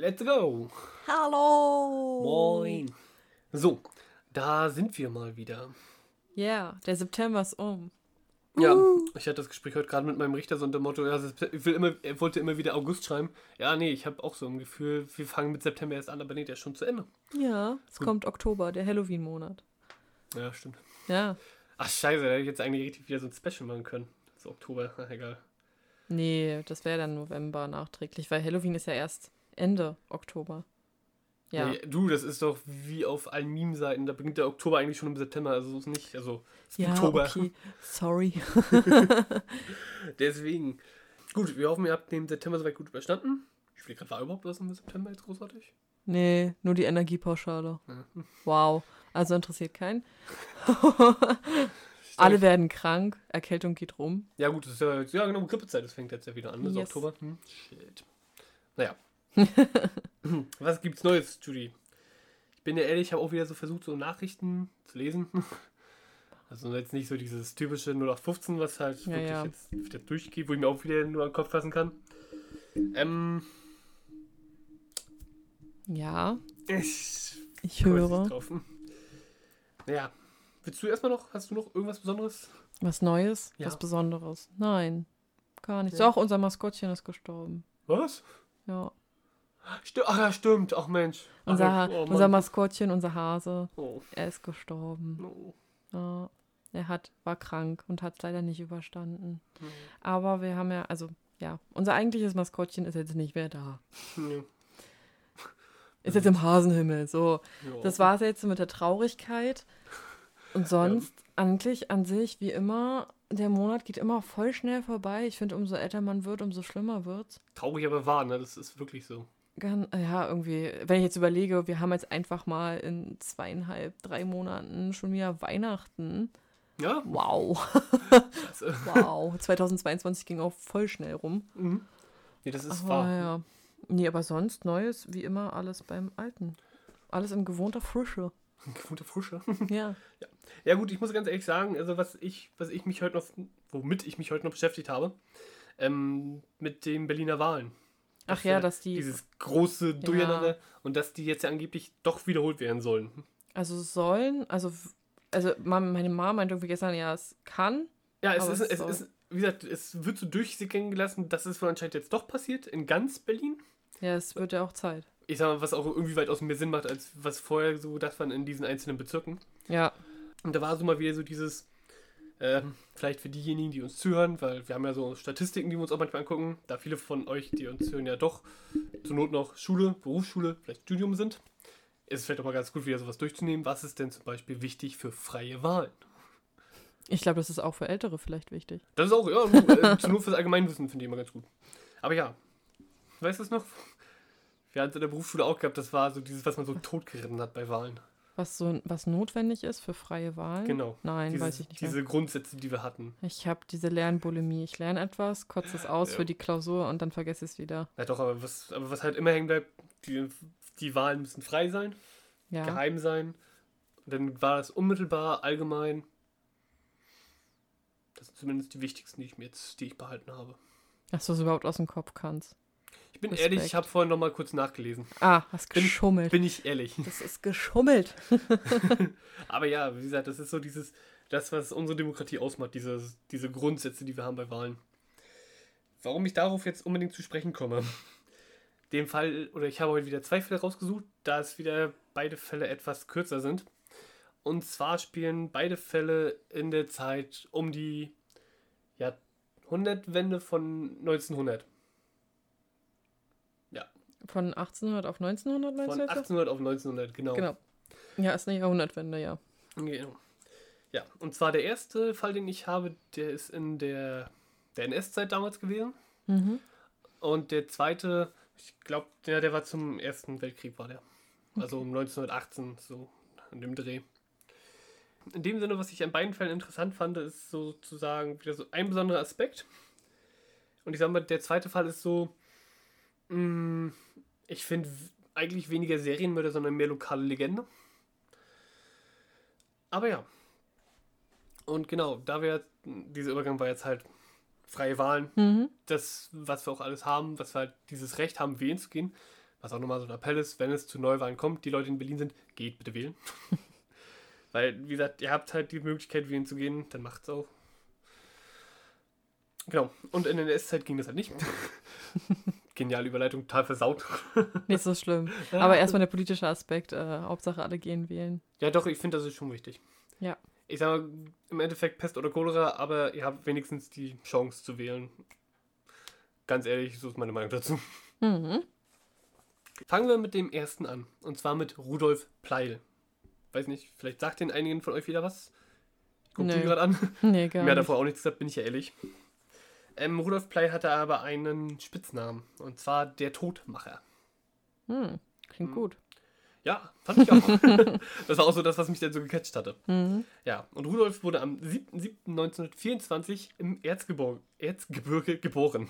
Let's go! Hallo! Moin! So, da sind wir mal wieder. Ja, der September ist um. Ja, ich hatte das Gespräch heute gerade mit meinem Richter so unter dem Motto, ja, er wollte immer wieder August schreiben. Ja, nee, ich habe auch so ein Gefühl, wir fangen mit September erst an, aber nee, der ist schon zu Ende. Ja, es Gut. kommt Oktober, der Halloween-Monat. Ja, stimmt. Ja. Ach, scheiße, da hätte ich jetzt eigentlich richtig wieder so ein Special machen können. So Oktober, ach, egal. Nee, das wäre dann November nachträglich, weil Halloween ist ja erst Ende Oktober. Ja. Nee, du, das ist doch wie auf allen Meme-Seiten, da beginnt der Oktober eigentlich schon im September, also ist nicht, also ist Ja, Oktober. okay. Sorry. Deswegen. Gut, wir hoffen, ihr habt den September soweit gut überstanden. Ich will gerade, war überhaupt was im September jetzt großartig? Nee, nur die Energiepauschale. Ja. Wow. Also interessiert keinen. Alle werden krank, Erkältung geht rum. Ja gut, das ist ja genau, Grippezeit, das fängt jetzt ja wieder an, das ist Yes. Oktober. Shit. Naja. Was gibt's Neues, Judy? Ich bin ja ehrlich, ich habe auch wieder so versucht, so Nachrichten zu lesen. Also jetzt nicht so dieses typische 0815, was halt Ja, wirklich ja. jetzt wieder durchgeht, wo ich mir auch wieder nur an den Kopf fassen kann. Ja, Ich ich komme jetzt höre. nicht drauf. Naja. Willst du erstmal noch, hast du noch irgendwas Besonderes? Was Neues? Ja. Was Besonderes? Nein, gar nichts. Ja. Doch, unser Maskottchen ist gestorben. Was? Ja. Ach ja, stimmt. Ach Mensch. Ach, Unser, Mensch. Oh, Mann. unser Maskottchen, unser Hase, Oh. er ist gestorben. Oh. Ja, war krank und hat es leider nicht überstanden. Oh. Aber wir haben ja, unser eigentliches Maskottchen ist jetzt nicht mehr da. Ja. Ist jetzt im Hasenhimmel. So, Ja. das war es jetzt mit der Traurigkeit. Und sonst, eigentlich an sich, wie immer, der Monat geht immer voll schnell vorbei. Ich finde, umso älter man wird, umso schlimmer wird's. Traurig, aber wahr, ne? Das ist wirklich so. Ja, irgendwie, wenn ich jetzt überlege, wir haben jetzt einfach mal in 2,5, 3 Monaten schon wieder Weihnachten. Ja? Wow. Also, Wow. 2022 ging auch voll schnell rum. mhm. Nee, das ist Aber wahr. ja. Nee, aber sonst Neues, wie immer, alles beim Alten. Alles in gewohnter Frische. Gewohnte Frische. Ja. Ja gut, ich muss ganz ehrlich sagen, also womit ich mich heute noch beschäftigt habe, mit den Berliner Wahlen. Ach ja, dass die, Dieses große Durcheinander und dass die jetzt ja angeblich doch wiederholt werden sollen. meine Mama meinte irgendwie gestern, ja, es kann. Ja, Aber es ist, wie gesagt, es wird so durchsickern gelassen, dass es wohl anscheinend jetzt doch passiert, in ganz Berlin. Ja, es wird ja auch Zeit. Ich sag mal, was auch irgendwie weit aus mehr Sinn macht, als was vorher so gedacht war in diesen einzelnen Bezirken. Ja. Und da war so mal wieder so dieses, vielleicht für diejenigen, die uns zuhören, weil wir haben ja so Statistiken, die wir uns auch manchmal angucken, da viele von euch, die uns hören, ja doch zur Not noch Schule, Berufsschule, vielleicht Studium sind, ist es vielleicht auch mal ganz gut, wieder sowas durchzunehmen. Was ist denn zum Beispiel wichtig für freie Wahlen? Ich glaube, das ist auch für Ältere vielleicht wichtig. Das ist auch, ja, zur Not fürs Allgemeinwissen finde ich immer ganz gut. Aber ja, weißt du es noch? Wir hatten es in der Berufsschule auch gehabt, das war so dieses, was man so totgeritten hat bei Wahlen. Was notwendig ist für freie Wahlen? Genau. Nein, weiß ich nicht mehr. Diese Grundsätze, die wir hatten. Ich habe diese Lernbulimie. Ich lerne etwas, kotze es aus Ja. für die Klausur und dann vergesse ich es wieder. Ja doch, aber was halt immer hängen bleibt, die Wahlen müssen frei sein, Ja. geheim sein. Und dann war das unmittelbar, allgemein. Das sind zumindest die wichtigsten, die ich behalten habe. Dass du es überhaupt aus dem Kopf kannst. Ich bin Respekt. ehrlich, ich habe vorhin noch mal kurz nachgelesen. Ah, hast geschummelt. Bin ich ehrlich. Das ist geschummelt. Aber ja, wie gesagt, das ist so das, was unsere Demokratie ausmacht, diese Grundsätze, die wir haben bei Wahlen. Warum ich darauf jetzt unbedingt zu sprechen komme. Ich habe heute wieder 2 Fälle rausgesucht, da es wieder beide Fälle etwas kürzer sind. Und zwar spielen beide Fälle in der Zeit um die Jahrhundertwende von 1900. Von 1800 auf 1900 meinst Von du jetzt? 1800 auf 1900, genau. Genau. Ja, ist eine Jahrhundertwende, ja. Genau. Ja, und zwar der erste Fall, den ich habe, der ist in der NS-Zeit damals gewesen. Mhm. Und der zweite, ich glaube, der war zum Ersten Weltkrieg, war der. Also um 1918, so in dem Dreh. In dem Sinne, was ich an beiden Fällen interessant fand, ist sozusagen wieder so ein besonderer Aspekt. Und ich sag mal, der zweite Fall ist so, ich finde eigentlich weniger Serienmörder, sondern mehr lokale Legende. Aber ja. Und genau, dieser Übergang war jetzt halt freie Wahlen. Mhm. Das, was wir auch alles haben, was wir halt dieses Recht haben, wählen zu gehen, Was auch nochmal so ein Appell ist, wenn es zu Neuwahlen kommt, die Leute in Berlin sind, geht bitte wählen. Weil, wie gesagt, ihr habt halt die Möglichkeit, wählen zu gehen, dann macht's auch. Genau. Und in der NS-Zeit ging das halt nicht. Geniale Überleitung, total versaut. Nicht so schlimm. Aber erstmal der politische Aspekt. Hauptsache alle gehen wählen. Ja, doch, ich finde, das ist schon wichtig. Ja. Ich sage mal, im Endeffekt Pest oder Cholera, aber ihr habt wenigstens die Chance zu wählen. Ganz ehrlich, so ist meine Meinung dazu. Mhm. Fangen wir mit dem ersten an. Und zwar mit Rudolf Pleil. Weiß nicht, vielleicht sagt den einigen von euch wieder was. Guckt Nee. ihn gerade an. Nee, gar Mehr nicht. davor auch nichts gesagt, bin ich ja ehrlich. Rudolf Pleil hatte aber einen Spitznamen. Und zwar der Todmacher. Klingt gut. Ja, fand ich auch. Das war auch so das, was mich dann so gecatcht hatte. Mhm. Ja, und Rudolf wurde am 7.7.1924 im Erzgebirge geboren.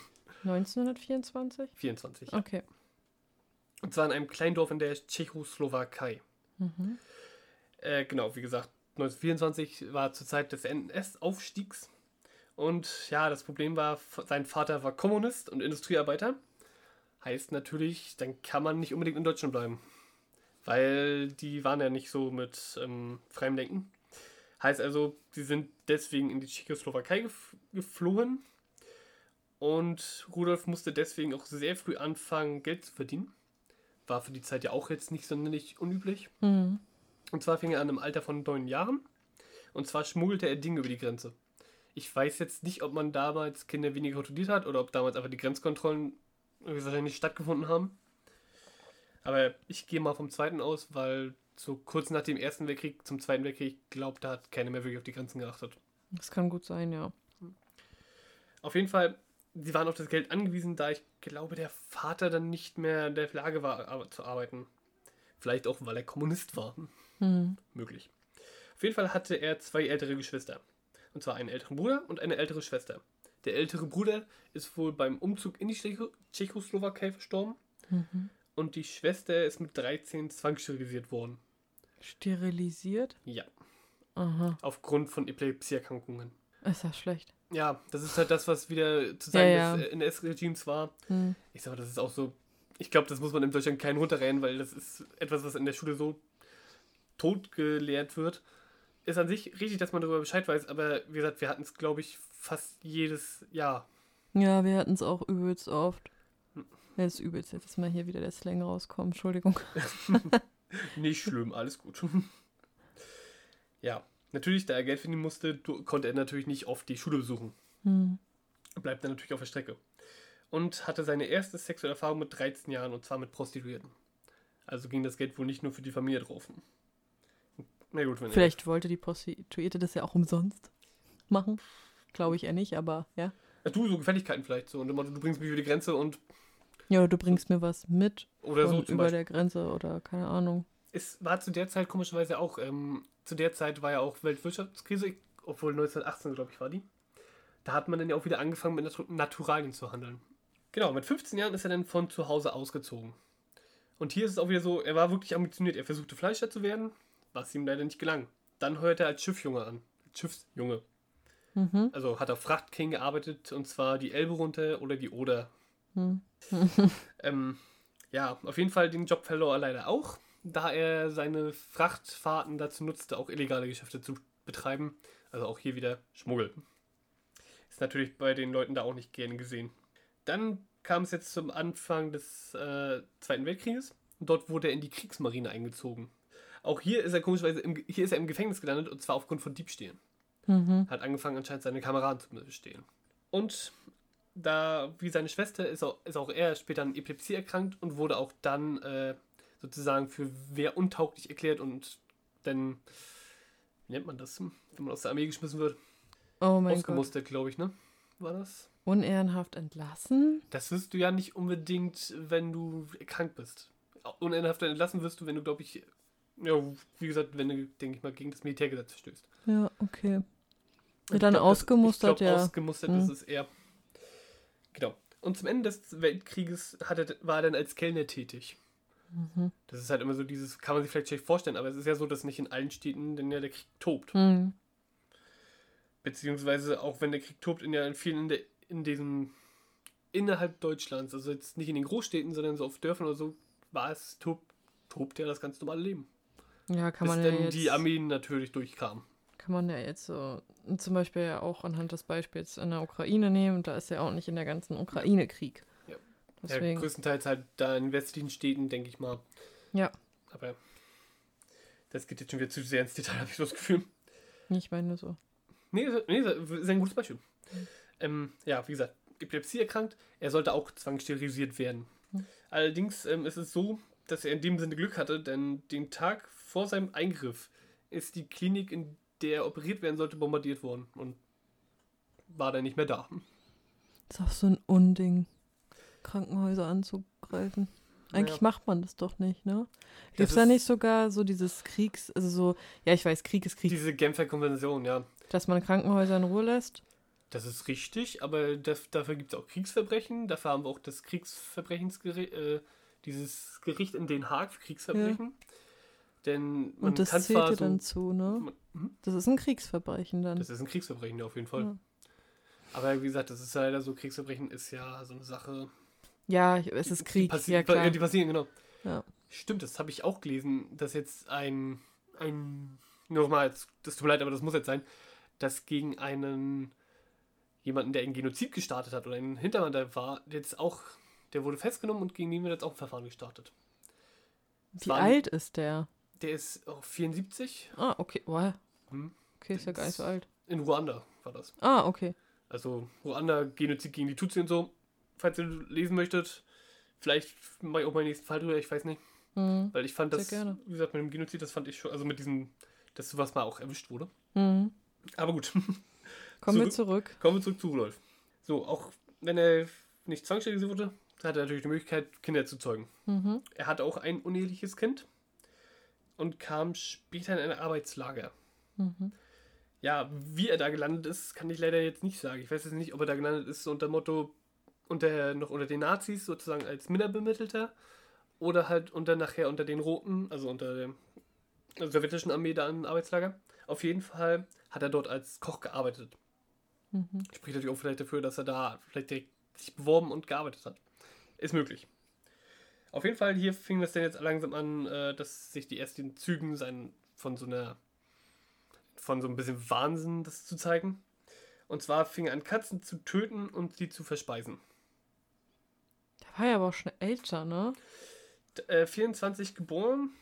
1924? 24, ja. Okay. Und zwar in einem kleinen Dorf in der Tschechoslowakei. Genau, wie gesagt, 1924 war zur Zeit des NS-Aufstiegs. Und ja, das Problem war, sein Vater war Kommunist und Industriearbeiter. Heißt natürlich, dann kann man nicht unbedingt in Deutschland bleiben. Weil die waren ja nicht so mit freiem Denken. Heißt also, sie sind deswegen in die Tschechoslowakei geflohen. Und Rudolf musste deswegen auch sehr früh anfangen, Geld zu verdienen. War für die Zeit ja auch jetzt nicht sonderlich unüblich. Mhm. Und zwar fing er an im Alter von 9 Jahren. Und zwar schmuggelte er Dinge über die Grenze. Ich weiß jetzt nicht, ob man damals Kinder weniger kontrolliert hat oder ob damals einfach die Grenzkontrollen wahrscheinlich nicht stattgefunden haben. Aber ich gehe mal vom Zweiten aus, weil so kurz nach dem Ersten Weltkrieg zum Zweiten Weltkrieg, glaubt, da hat keiner mehr wirklich auf die Grenzen geachtet. Das kann gut sein, ja. Auf jeden Fall, sie waren auf das Geld angewiesen, da ich glaube, der Vater dann nicht mehr in der Lage war, zu arbeiten. Vielleicht auch, weil er Kommunist war. Möglich. Auf jeden Fall hatte er 2 ältere Geschwister. Und zwar einen älteren Bruder und eine ältere Schwester. Der ältere Bruder ist wohl beim Umzug in die Tschechoslowakei verstorben. Und die Schwester ist mit 13 zwangssterilisiert worden. Sterilisiert? Ja. Aha. Aufgrund von Epilepsieerkrankungen. Ist ja schlecht. Ja, das ist halt das, was wieder zu sagen Ja, ja. des NS-Regimes war. Ich sage, das ist auch so. Ich glaube, das muss man in Deutschland keinen runterrennen, weil das ist etwas, was in der Schule so tot gelehrt wird. Ist an sich richtig, dass man darüber Bescheid weiß, aber wie gesagt, wir hatten es, glaube ich, fast jedes Jahr. Ja, wir hatten es auch übelst oft. Ja, das ist übelst. Jetzt ist mal hier wieder der Slang rauskommen. Entschuldigung. Nicht schlimm, alles gut. Ja, natürlich, da er Geld verdienen musste, konnte er natürlich nicht oft die Schule besuchen. Bleibt dann natürlich auf der Strecke. Und hatte seine erste sexuelle Erfahrung mit 13 Jahren, und zwar mit Prostituierten. Also ging das Geld wohl nicht nur für die Familie drauf. Na gut, wenn Vielleicht wollte die Prostituierte das ja auch umsonst machen. Glaube ich eher nicht, aber ja. Ja, du, so Gefälligkeiten vielleicht. So, und du bringst mich über die Grenze und. Ja, du bringst mir was mit. Oder so von zum über Beispiel. der Grenze oder keine Ahnung. Es war zu der Zeit komischerweise auch. Zu der Zeit war ja auch Weltwirtschaftskrise, obwohl 1918, glaube ich, war die. Da hat man dann ja auch wieder angefangen, mit Naturalien zu handeln. Genau, mit 15 Jahren ist er dann von zu Hause ausgezogen. Und hier ist es auch wieder so, er war wirklich ambitioniert. Er versuchte Fleischer zu werden, was ihm leider nicht gelang. Dann heuerte er als Schiffsjunge an. Schiffsjunge. Also hat er Frachtking gearbeitet, und zwar die Elbe runter oder die Oder. Ja, auf jeden Fall den Job verlor er leider auch, da er seine Frachtfahrten dazu nutzte, auch illegale Geschäfte zu betreiben. Also auch hier wieder Schmuggel. Ist natürlich bei den Leuten da auch nicht gerne gesehen. Dann kam es jetzt zum Anfang des Zweiten Weltkrieges. Und dort wurde er in die Kriegsmarine eingezogen. Auch hier ist er komischerweise im Gefängnis gelandet, und zwar aufgrund von Diebstählen. Hat angefangen, anscheinend seine Kameraden zu bestehlen. Und da, wie seine Schwester, ist auch er später an Epilepsie erkrankt und wurde auch dann sozusagen für wehruntauglich erklärt und dann, wie nennt man das, wenn man aus der Armee geschmissen wird? Oh mein Gott. Ausgemustert, glaube ich, ne? War das? Unehrenhaft entlassen? Das wirst du ja nicht unbedingt, wenn du krank bist. Unehrenhaft entlassen wirst du, wenn du, glaube ich, ja, wie gesagt, wenn du, denke ich mal, gegen das Militärgesetz verstößt. Ja, okay. Ich Dann glaub, ausgemustert, ich glaub, ja. Ausgemustert ist es eher. Genau. Und zum Ende des Weltkrieges war er dann als Kellner tätig. Das ist halt immer so dieses, kann man sich vielleicht schlecht vorstellen, aber es ist ja so, dass nicht in allen Städten denn ja der Krieg tobt. Beziehungsweise auch wenn der Krieg tobt, in vielen in diesem innerhalb Deutschlands, also jetzt nicht in den Großstädten, sondern so auf Dörfern oder so, tobte ja das ganz normale Leben. Ja, kann Bis man ja dann jetzt, die Armeen natürlich durchkamen. kann man ja jetzt so zum Beispiel ja auch anhand des Beispiels in der Ukraine nehmen. Da ist ja auch nicht in der ganzen Ukraine Krieg. Ja. Ja, Deswegen, größtenteils halt da in westlichen Städten, denke ich mal. ja, Aber das geht jetzt schon wieder zu sehr ins Detail, habe ich so das Gefühl. ich meine nur so. Nee, ist ein gutes Beispiel. Ja, wie gesagt, Epilepsie erkrankt, er sollte auch zwangssterilisiert werden. Allerdings ist es so, dass er in dem Sinne Glück hatte, denn den Tag vor seinem Eingriff ist die Klinik, in der er operiert werden sollte, bombardiert worden und war dann nicht mehr da. Ist auch so ein Unding, Krankenhäuser anzugreifen. Eigentlich macht man das doch nicht, ne? Gibt es da nicht sogar so dieses also so, ja, ich weiß, Krieg ist Krieg. Diese Genfer Konvention, ja. Dass man Krankenhäuser in Ruhe lässt? Das ist richtig, aber dafür gibt es auch Kriegsverbrechen. Dafür haben wir auch das Kriegsverbrechensgericht, dieses Gericht in Den Haag für Kriegsverbrechen. Ja. Denn man und das kann zählt zwar dir dann zu, ne? Das ist ein Kriegsverbrechen dann. Das ist ein Kriegsverbrechen, ja, auf jeden Fall. Ja. Aber wie gesagt, das ist leider so, Kriegsverbrechen ist ja so eine Sache. Ja, es ist Krieg, ja klar. Die passieren, genau. Ja. Stimmt, das habe ich auch gelesen, dass jetzt nochmal, das tut mir leid, aber das muss jetzt sein, dass gegen jemanden, der einen Genozid gestartet hat oder einen Hintermann, der wurde festgenommen und gegen den wird jetzt auch ein Verfahren gestartet. Wie alt ist der? Der ist 74. Ah, okay. Wow. Okay, ist ja gar nicht so alt. In Ruanda war das. Ah, okay. Also Ruanda, Genozid gegen die Tutsi und so. Falls ihr lesen möchtet, vielleicht mache ich auch meinen nächsten Fall drüber, ich weiß nicht. Weil ich fand das, gerne. Wie gesagt, mit dem Genozid, das fand ich schon, also mit diesem, dass sowas mal auch erwischt wurde. Aber gut. Kommen wir zurück zu Rudolf. So, auch wenn er nicht zwangssterilisiert wurde, hat er natürlich die Möglichkeit, Kinder zu zeugen. Er hatte auch ein uneheliches Kind und kam später in ein Arbeitslager. Ja, wie er da gelandet ist, kann ich leider jetzt nicht sagen. Ich weiß jetzt nicht, ob er da gelandet ist unter Motto, noch unter den Nazis sozusagen als Minderbemittelter oder halt nachher unter den Roten, also unter der sowjetischen Armee da im Arbeitslager. Auf jeden Fall hat er dort als Koch gearbeitet. Spricht natürlich auch vielleicht dafür, dass er da vielleicht direkt sich beworben und gearbeitet hat. Ist möglich. Auf jeden Fall, hier fing das dann jetzt langsam an, dass sich die ersten Zügen von so ein bisschen Wahnsinn das zu zeigen. Und zwar fing er an, Katzen zu töten und sie zu verspeisen. Der war ja aber auch schon älter, ne? 24 geboren.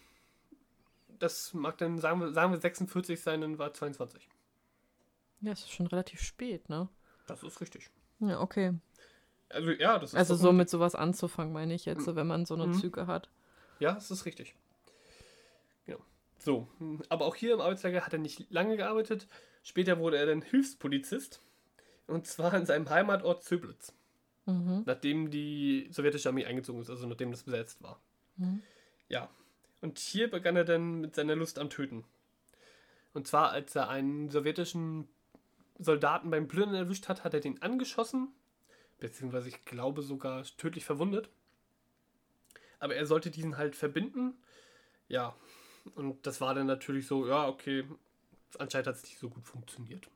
Das mag dann, sagen wir 46 sein, dann war 22. Ja, das ist schon relativ spät, ne? Das ist richtig. Ja, okay. Also ja, das ist also so mit sowas anzufangen, meine ich jetzt, wenn man so eine Züge hat. Ja, das ist richtig. Genau. So, aber auch hier im Arbeitslager hat er nicht lange gearbeitet. Später wurde er dann Hilfspolizist. Und zwar in seinem Heimatort Zöblitz. Nachdem die sowjetische Armee eingezogen ist, also nachdem das besetzt war. Ja. Und hier begann er dann mit seiner Lust am Töten. Und zwar, als er einen sowjetischen Soldaten beim Plündern erwischt hat, hat er den angeschossen. Beziehungsweise, ich glaube, sogar tödlich verwundet. Aber er sollte diesen halt verbinden. Ja. Und das war dann natürlich so, ja, okay. Anscheinend hat es nicht so gut funktioniert.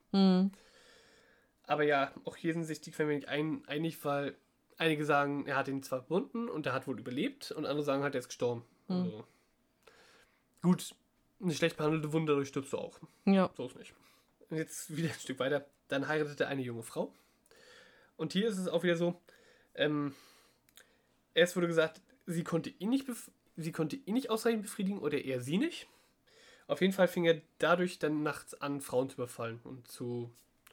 Aber ja, auch hier sind sich die Quellen nicht einig, weil einige sagen, er hat ihn zwar verbunden und er hat wohl überlebt. Und andere sagen halt, er ist gestorben. Also, gut, eine schlecht behandelte Wunde, dadurch stirbst du auch. Ja. So ist nicht. Und jetzt wieder ein Stück weiter. Dann heiratete er eine junge Frau. Und hier ist es auch wieder so, erst wurde gesagt, sie konnte ihn nicht ausreichend befriedigen oder er sie nicht. Auf jeden Fall fing er dadurch dann nachts an, Frauen zu überfallen und zu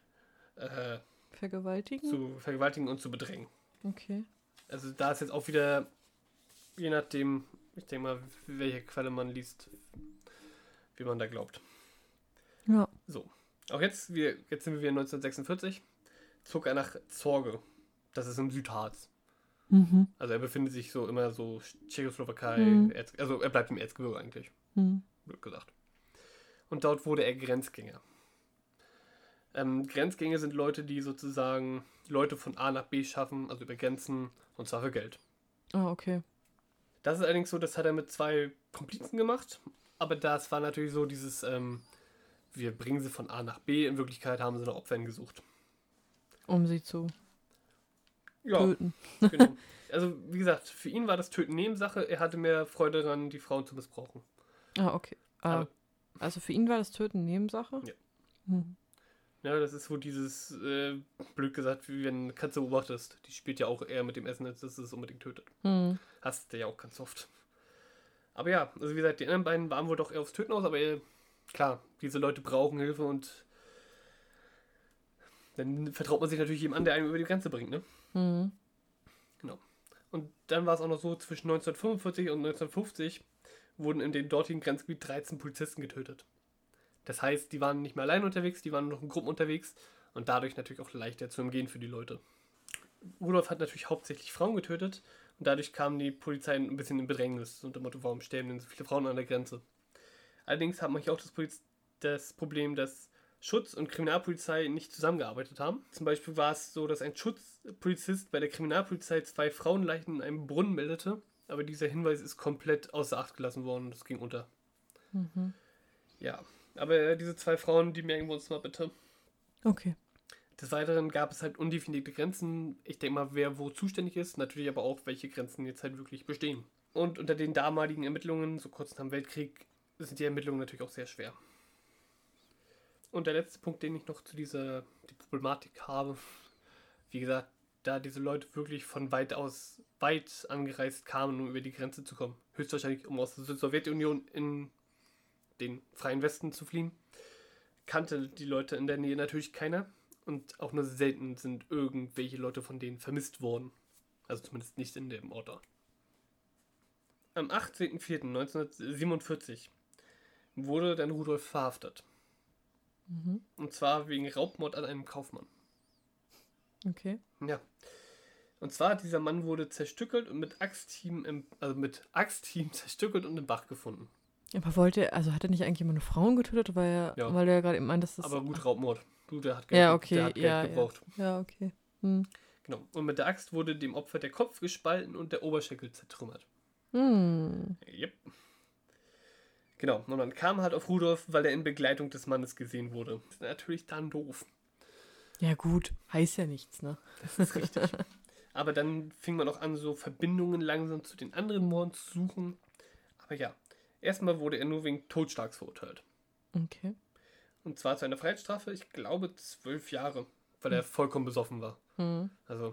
vergewaltigen und zu bedrängen. Okay. Also da ist jetzt auch wieder, je nachdem, ich denke mal, welche Quelle man liest, wie man da glaubt. Ja. So, auch jetzt sind wir wieder 1946, zog er nach Zorge. Das ist im Südharz. Also er befindet sich so immer so Tschechoslowakei, also er bleibt im Erzgebirge eigentlich, wird gesagt. Und dort wurde er Grenzgänger. Grenzgänger sind Leute, die sozusagen Leute von A nach B schaffen, also über Grenzen, und zwar für Geld. Ah, okay. Das ist allerdings so, das hat er mit 2 Komplizen gemacht, aber das war natürlich so dieses, wir bringen sie von A nach B, in Wirklichkeit haben sie nach Opfern gesucht. Um sie zu töten. Genau. Also, wie gesagt, für ihn war das Töten Nebensache. Er hatte mehr Freude daran, die Frauen zu missbrauchen. Ah, okay. Also für ihn war das Töten Nebensache? Ja. Hm. Ja, das ist so dieses, blöd gesagt, wie wenn eine Katze beobachtest. Die spielt ja auch eher mit dem Essen, als dass es unbedingt tötet. Hast du ja auch ganz oft. Aber ja, also wie gesagt, die anderen beiden waren wohl doch eher aufs Töten aus, aber klar, diese Leute brauchen Hilfe und dann vertraut man sich natürlich jedem an, der einem über die Grenze bringt, ne? Genau. Und dann war es auch noch so, zwischen 1945 und 1950 wurden in dem dortigen Grenzgebiet 13 Polizisten getötet. Das heißt, die waren nicht mehr allein unterwegs, die waren noch in Gruppen unterwegs und dadurch natürlich auch leichter zu umgehen für die Leute. Rudolf hat natürlich hauptsächlich Frauen getötet und dadurch kam die Polizei ein bisschen in Bedrängnis unter dem Motto, warum sterben denn so viele Frauen an der Grenze? Allerdings hat man hier auch das Problem, dass Schutz- und Kriminalpolizei nicht zusammengearbeitet haben. Zum Beispiel war es so, dass ein Schutzpolizist bei der Kriminalpolizei 2 Frauenleichen in einem Brunnen meldete, aber dieser Hinweis ist komplett außer Acht gelassen worden und es ging unter. Ja, aber diese 2 Frauen, die merken wir uns mal bitte. Okay. Des Weiteren gab es halt undefinierte Grenzen. Ich denke mal, wer wo zuständig ist, natürlich aber auch, welche Grenzen jetzt halt wirklich bestehen. Und unter den damaligen Ermittlungen, so kurz nach dem Weltkrieg, sind die Ermittlungen natürlich auch sehr schwer. Und der letzte Punkt, den ich noch zu die Problematik habe, wie gesagt, da diese Leute wirklich von weit angereist kamen, um über die Grenze zu kommen. Höchstwahrscheinlich, um aus der Sowjetunion in den freien Westen zu fliehen, kannte die Leute in der Nähe natürlich keiner. Und auch nur selten sind irgendwelche Leute von denen vermisst worden. Also zumindest nicht in dem Ort da. Am 18.04.1947 wurde dann Rudolf verhaftet. Und zwar wegen Raubmord an einem Kaufmann. Okay. Ja. Und zwar, dieser Mann wurde zerstückelt und mit Axthieben zerstückelt und im Bach gefunden. Aber hat er nicht eigentlich immer nur Frauen getötet, weil er ja gerade eben meint, dass das... Aber gut, Raubmord. Der hat Geld, Geld gebraucht. Ja, okay. Genau. Und mit der Axt wurde dem Opfer der Kopf gespalten und der Oberschenkel zertrümmert. Yep. Genau. Und man kam halt auf Rudolf, weil er in Begleitung des Mannes gesehen wurde. Das ist natürlich dann doof. Ja gut, heißt ja nichts, ne? Das ist richtig. Aber dann fing man auch an, so Verbindungen langsam zu den anderen Morden zu suchen. Aber ja, erstmal wurde er nur wegen Totschlags verurteilt. Okay. Und zwar zu einer Freiheitsstrafe, ich glaube 12 Jahre, weil er vollkommen besoffen war. Also,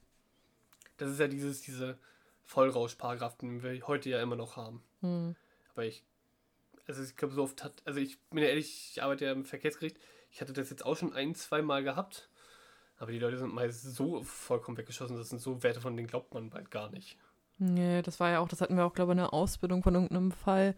das ist ja diese Vollrausch-Paragraph, den wir heute ja immer noch haben. Aber ich glaube, so oft ich bin ja ehrlich, ich arbeite ja im Verkehrsgericht, ich hatte das jetzt auch schon 1-2 Mal gehabt, aber die Leute sind meist so vollkommen weggeschossen, das sind so Werte, von denen glaubt man bald gar nicht. Nee, das hatten wir auch, glaube ich, in der Ausbildung von irgendeinem Fall.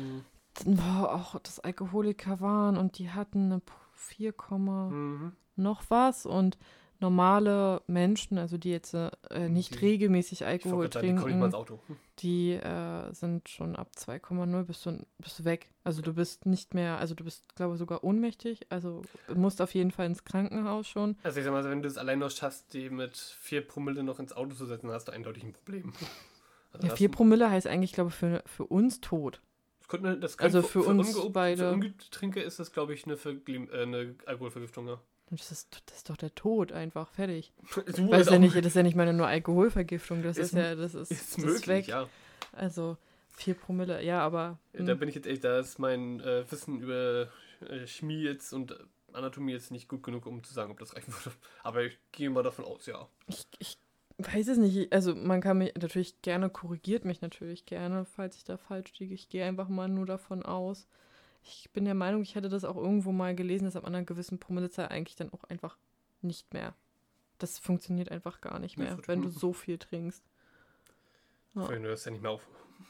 Auch das Alkoholiker waren und die hatten eine 4, noch was und normale Menschen, also die jetzt nicht regelmäßig Alkohol trinken, die sind schon ab 2,0 bist du weg. Also du bist nicht mehr, also du bist, glaube ich, sogar ohnmächtig, also du musst auf jeden Fall ins Krankenhaus schon. Also ich sag mal, wenn du es allein noch schaffst, die mit 4 Promille noch ins Auto zu setzen, hast du eindeutig ein Problem. Also ja, 4 Promille heißt eigentlich, glaube ich, für uns tot. Also für uns beide. Für ungeübte Trinker ist das, glaube ich, eine Alkoholvergiftung, ja. Das ist doch der Tod einfach, fertig. Das ist ja nicht mal nur Alkoholvergiftung, das ist möglich, weg. Ja. Also 4 Promille, ja, aber... Da bin ich jetzt echt, da ist mein Wissen über Chemie jetzt und Anatomie jetzt nicht gut genug, um zu sagen, ob das reichen würde. Aber ich gehe mal davon aus, ja. Ich weiß es nicht, also man kann mich natürlich gerne, korrigiert mich natürlich gerne, falls ich da falsch liege. Ich gehe einfach mal nur davon aus. Ich bin der Meinung, ich hätte das auch irgendwo mal gelesen, dass ab einer gewissen Promillezahl eigentlich dann auch einfach nicht mehr. Das funktioniert einfach gar nicht mehr, wenn du so viel trinkst. Ja. Du hörst ja nicht mehr auf.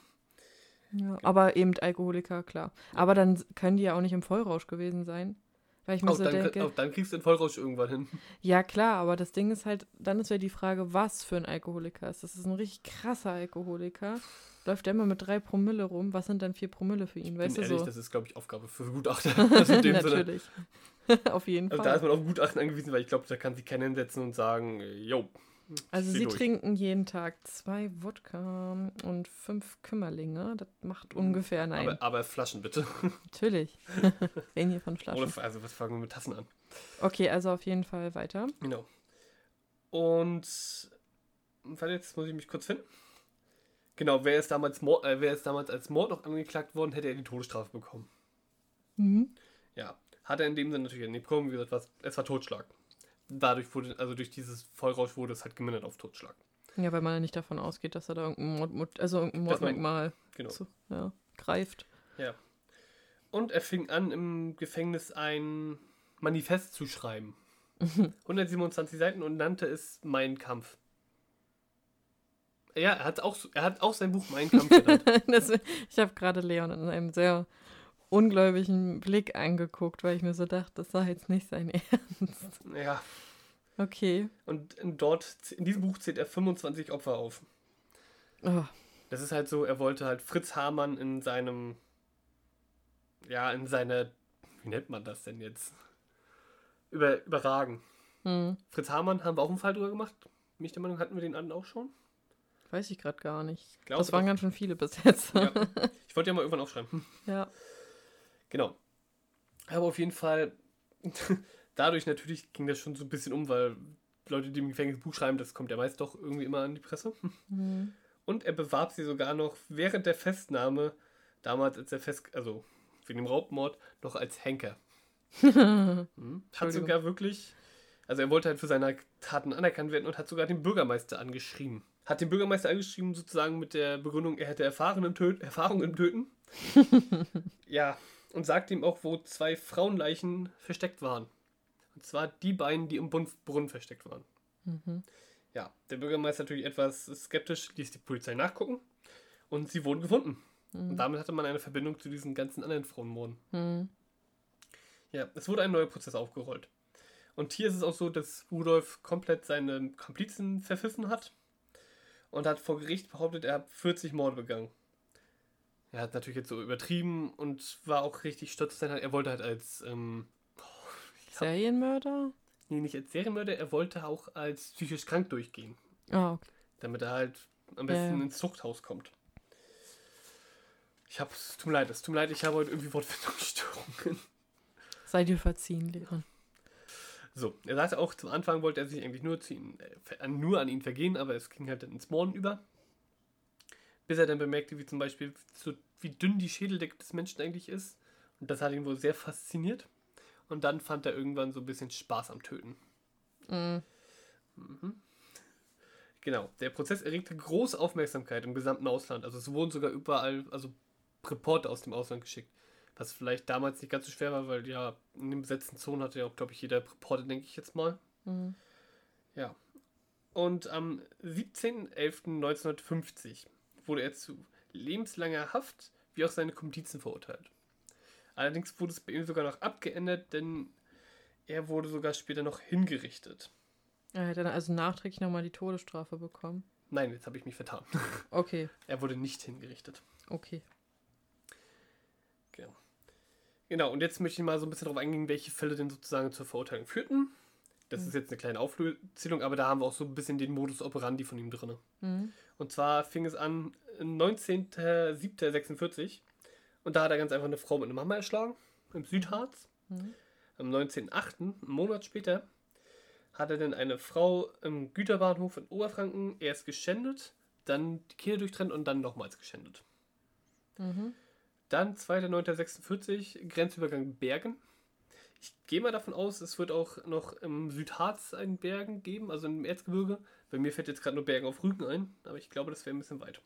Ja, aber eben Alkoholiker, klar. Aber dann können die ja auch nicht im Vollrausch gewesen sein. Weil ich mir so denke... Dann kriegst du den Vollrausch irgendwann hin. Ja, klar, aber das Ding ist halt, dann ist ja die Frage, was für ein Alkoholiker ist. Das ist ein richtig krasser Alkoholiker. Läuft der immer mit 3 Promille rum. Was sind dann 4 Promille für ihn? Weißt du so? Das ist, glaube ich, Aufgabe für Gutachter. Also in dem natürlich. Auf jeden Fall. Also da ist man auf Gutachten angewiesen, weil ich glaube, da kann sich keiner hinsetzen und sagen, jo. Also sie trinken jeden Tag 2 Wodka und 5 Kümmerlinge. Das macht ungefähr, nein. Aber Flaschen bitte. Natürlich. Reden hier von Flaschen. Also was fangen wir mit Tassen an? Okay, also auf jeden Fall weiter. Genau. Und warte, jetzt muss ich mich kurz finden. Genau, wäre es damals als Mord noch angeklagt worden, hätte er die Todesstrafe bekommen. Ja, hat er in dem Sinne natürlich nicht bekommen, wie gesagt, es war Totschlag. Dadurch wurde, also durch dieses Vollrausch wurde es halt gemindert auf Totschlag. Ja, weil man ja nicht davon ausgeht, dass er da irgendein Mordmerkmal greift. Ja. Und er fing an, im Gefängnis ein Manifest zu schreiben. 127 Seiten und nannte es Mein Kampf. Ja, er hat auch sein Buch Mein Kampf genannt. Ich habe gerade Leon in einem sehr ungläubigen Blick angeguckt, weil ich mir so dachte, das war jetzt nicht sein Ernst. Ja. Okay. Und in diesem Buch zählt er 25 Opfer auf. Oh. Das ist halt so, er wollte halt Fritz Hamann in seine, wie nennt man das denn jetzt? Überragen. Fritz Hamann haben wir auch einen Fall drüber gemacht. Bin ich der Meinung, hatten wir den anderen auch schon? Weiß ich gerade gar nicht. Das waren ganz schön viele bis jetzt. Ja. Ich wollte ja mal irgendwann aufschreiben. Ja. Genau. Aber auf jeden Fall, dadurch natürlich ging das schon so ein bisschen weil Leute, die im Gefängnis Buch schreiben, das kommt ja meist doch irgendwie immer an die Presse. Und er bewarb sie sogar noch während der Festnahme, damals als also wegen dem Raubmord, noch als Henker. Hat sogar wirklich, also er wollte halt für seine Taten anerkannt werden und hat sogar den Bürgermeister angeschrieben. Hat den Bürgermeister angeschrieben sozusagen mit der Begründung, er hätte Erfahrung im Töten. Ja, und sagte ihm auch, wo 2 Frauenleichen versteckt waren. Und zwar die beiden, die im Brunnen versteckt waren. Ja, der Bürgermeister natürlich etwas skeptisch, ließ die Polizei nachgucken und sie wurden gefunden. Und damit hatte man eine Verbindung zu diesen ganzen anderen Frauenmorden. Ja, es wurde ein neuer Prozess aufgerollt. Und hier ist es auch so, dass Rudolf komplett seine Komplizen verpfiffen hat und hat vor Gericht behauptet, er hat 40 Morde begangen. Er hat natürlich jetzt so übertrieben und war auch richtig stolz. Er wollte halt als Serienmörder? Nee, nicht als Serienmörder, er wollte auch als psychisch krank durchgehen. Ah, okay. Damit er halt am besten ins Zuchthaus kommt. Es tut mir leid, ich habe heute irgendwie Wortfindungsstörungen. Sei dir verziehen, Leon. So, er sagte auch, zum Anfang wollte er sich eigentlich nur an ihn vergehen, aber es ging halt dann ins Morden über. Bis er dann bemerkte, wie zum Beispiel, wie dünn die Schädeldecke des Menschen eigentlich ist. Und das hat ihn wohl sehr fasziniert. Und dann fand er irgendwann so ein bisschen Spaß am Töten. Genau, der Prozess erregte große Aufmerksamkeit im gesamten Ausland. Also es wurden sogar überall, Reporter aus dem Ausland geschickt. Was vielleicht damals nicht ganz so schwer war, weil ja in den besetzten Zonen hatte ja auch, glaube ich, jeder Reporter, denke ich jetzt mal. Ja. Und am 17.11.1950 wurde er zu lebenslanger Haft wie auch seine Komplizen verurteilt. Allerdings wurde es bei ihm sogar noch abgeändert, denn er wurde sogar später noch hingerichtet. Er hat dann also nachträglich nochmal die Todesstrafe bekommen? Nein, jetzt habe ich mich vertan. Okay. Er wurde nicht hingerichtet. Okay. Genau, und jetzt möchte ich mal so ein bisschen darauf eingehen, welche Fälle denn sozusagen zur Verurteilung führten. Das ist jetzt eine kleine Aufzählung, aber da haben wir auch so ein bisschen den Modus operandi von ihm drin. Und zwar fing es an 19.07.46 und da hat er ganz einfach eine Frau mit einem Hammer erschlagen, im Südharz. Am 19.08., einen Monat später, hat er dann eine Frau im Güterbahnhof in Oberfranken erst geschändet, dann die Kehle durchtrennt und dann nochmals geschändet. Dann 2.09.46, Grenzübergang Bergen. Ich gehe mal davon aus, es wird auch noch im Südharz einen Bergen geben, also im Erzgebirge. Bei mir fällt jetzt gerade nur Bergen auf Rügen ein, aber ich glaube, das wäre ein bisschen weit.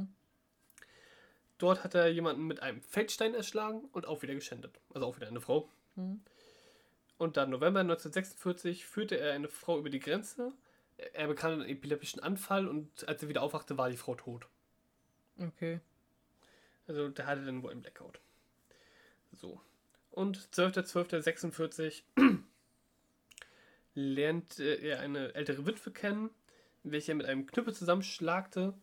Dort hat er jemanden mit einem Feldstein erschlagen und auch wieder geschändet. Also auch wieder eine Frau. Und dann November 1946 führte er eine Frau über die Grenze. Er bekam einen epileptischen Anfall und als er wieder aufwachte, war die Frau tot. Okay. Also der hatte dann wohl einen Blackout. So. Und 12.12.46 lernte er eine ältere Witwe kennen, welche er mit einem Knüppel zusammenschlug,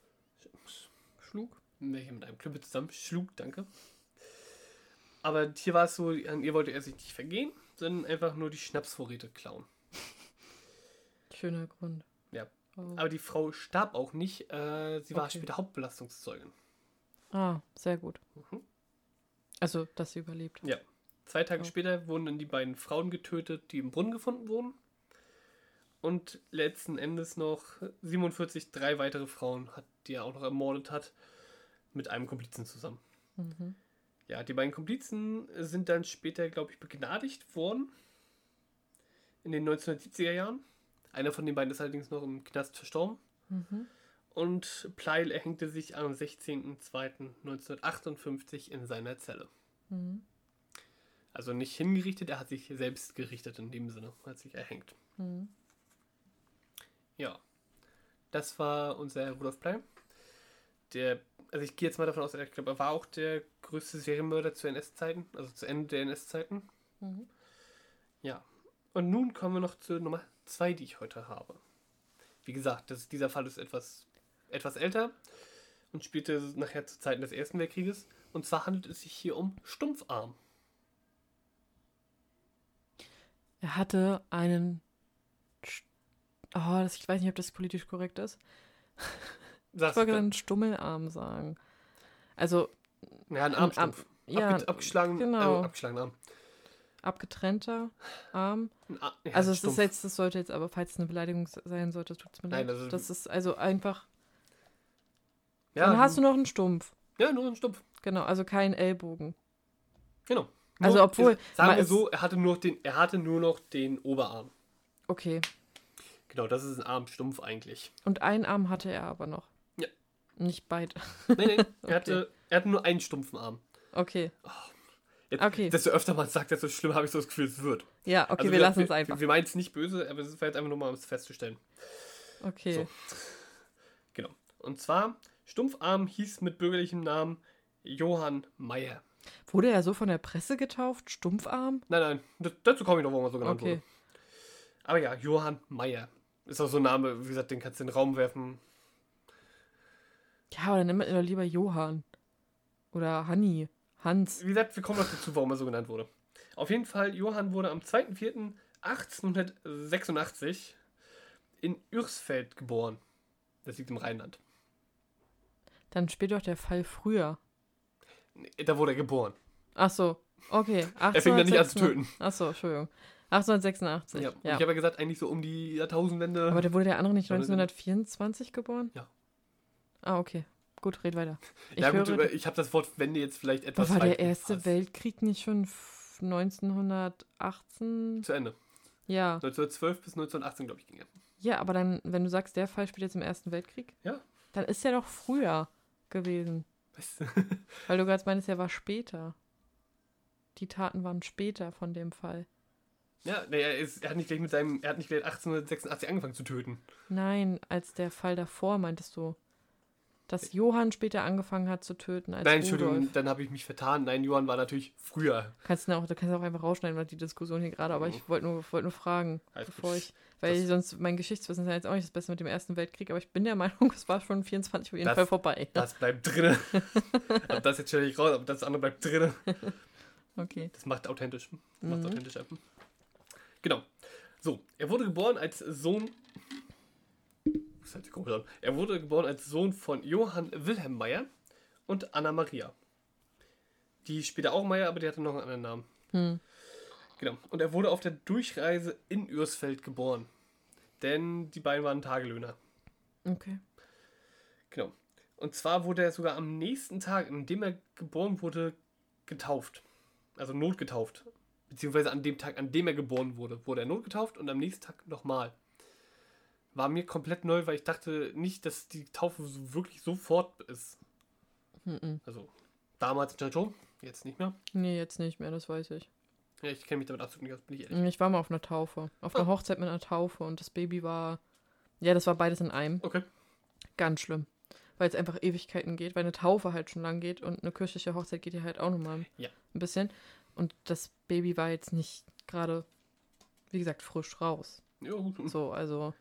danke. Aber hier war es so, an ihr wollte er sich nicht vergehen, sondern einfach nur die Schnapsvorräte klauen. Schöner Grund. Ja. Oh. Aber die Frau starb auch nicht, sie war später Hauptbelastungszeugin. Ah, sehr gut. Also, dass sie überlebt hat. Ja. 2 Tage später wurden dann die beiden Frauen getötet, die im Brunnen gefunden wurden. Und letzten Endes noch 47 3 weitere Frauen die er auch noch ermordet hat, mit einem Komplizen zusammen. Mhm. Ja, die beiden Komplizen sind dann später, glaube ich, begnadigt worden. In den 1970er Jahren. Einer von den beiden ist allerdings noch im Knast verstorben. Mhm. Und Pleil erhängte sich am 16.02.1958 in seiner Zelle. Mhm. Also nicht hingerichtet, er hat sich selbst gerichtet in dem Sinne, hat sich erhängt. Mhm. Ja, das war unser Rudolf Pleil. Also ich gehe jetzt mal davon aus, ich glaube, er war auch der größte Serienmörder zu NS-Zeiten, also zu Ende der NS-Zeiten. Mhm. Ja, und nun kommen wir noch zur Nummer 2, die ich heute habe. Wie gesagt, dieser Fall ist etwas älter und spielte nachher zu Zeiten des Ersten Weltkrieges. Und zwar handelt es sich hier um Stumpfarm. Er hatte einen... ich weiß nicht, ob das politisch korrekt ist. Ich wollte gerade einen Stummelarm sagen. Also... Ja, ein Armstumpf. Abgeschlagen, genau. Abgeschlagener Arm. Abgetrennter Arm. Ja, also das sollte jetzt aber, falls es eine Beleidigung sein sollte, tut es mir leid. Also, das ist also einfach... Ja, dann hast du noch einen Stumpf. Ja, nur einen Stumpf. Genau, also kein Ellbogen. Genau. Also obwohl... Sagen wir so, er hatte nur noch den Oberarm. Okay. Genau, das ist ein Armstumpf eigentlich. Und einen Arm hatte er aber noch. Ja. Nicht beide. Nee, er hatte nur einen stumpfen Arm. Okay. Okay. Desto öfter man es sagt, desto schlimmer habe ich so das Gefühl, es wird. Ja, okay, also wir lassen es einfach. Wir meinen es nicht böse, aber es ist jetzt einfach nur mal, um es festzustellen. Okay. So. Genau. Und zwar, Stumpfarm hieß mit bürgerlichem Namen Johann Meyer. Wurde er so von der Presse getauft? Stumpfarm? Nein, dazu komme ich noch, warum er so genannt wurde. Aber ja, Johann Meyer. Ist auch so ein Name, wie gesagt, den kannst du in den Raum werfen. Ja, aber dann nimmt man lieber Johann. Oder Hans. Wie gesagt, wir kommen noch dazu, warum er so genannt wurde. Auf jeden Fall, Johann wurde am 2.4.1886 in Ürsfeld geboren. Das liegt im Rheinland. Dann spielt doch der Fall früher. Da wurde er geboren. Ach so, okay. Er fing dann nicht an zu töten. Ach so, Entschuldigung. 1886. Ja. Ich habe ja gesagt, eigentlich so um die Jahrtausendwende. Aber wurde der andere nicht 1924 geboren? Ja. Ah, okay. Gut, red weiter. Ich habe das Wort Wende jetzt vielleicht etwas falsch. War der Erste Weltkrieg nicht schon 1918? Zu Ende. Ja. 1912 bis 1918, glaube ich, ging er. Ja, aber dann, wenn du sagst, der Fall spielt jetzt im Ersten Weltkrieg? Ja. Dann ist er doch früher gewesen. Was? Weil du gerade meinst, er war später. Die Taten waren später von dem Fall. Ja, er hat nicht gleich 1886 angefangen zu töten. Nein, als der Fall davor, meintest du, dass Johann später angefangen hat zu töten als Nein, Entschuldigung, Rudolf. dann habe ich mich vertan. Nein, Johann war natürlich früher. Du kannst auch einfach rausschneiden, weil die Diskussion hier gerade, aber ich wollte nur fragen, weil sonst mein Geschichtswissen ist ja jetzt auch nicht das Beste mit dem Ersten Weltkrieg, aber ich bin der Meinung, es war schon 24 auf jeden Fall vorbei. Das bleibt drin. Aber das jetzt stelle ich raus, aber das andere bleibt drin. Okay. Das macht authentisch. Einfach. Genau. So, er wurde geboren als Sohn. Das hört sich komisch an. Er wurde geboren als Sohn von Johann Wilhelm Meyer und Anna Maria. Die später auch Meyer, aber die hatte noch einen anderen Namen. Genau. Und er wurde auf der Durchreise in Ürsfeld geboren. Denn die beiden waren Tagelöhner. Okay. Genau. Und zwar wurde er sogar am nächsten Tag, an dem er geboren wurde, getauft. Also notgetauft. Beziehungsweise an dem Tag, an dem er geboren wurde, wurde er notgetauft und am nächsten Tag nochmal. War mir komplett neu, weil ich dachte nicht, dass die Taufe wirklich sofort ist. Also damals schon, jetzt nicht mehr. Nee, jetzt nicht mehr, das weiß ich. Ja, ich kenne mich damit absolut nicht aus, bin ich ehrlich. Ich war mal auf einer Taufe. Auf einer Hochzeit mit einer Taufe und das Baby war... Ja, das war beides in einem. Okay. Ganz schlimm. Weil es einfach Ewigkeiten geht, weil eine Taufe halt schon lang geht und eine kirchliche Hochzeit geht ja halt auch nochmal ein bisschen. Und das Baby war jetzt nicht gerade, wie gesagt, frisch raus. Jo. So, also...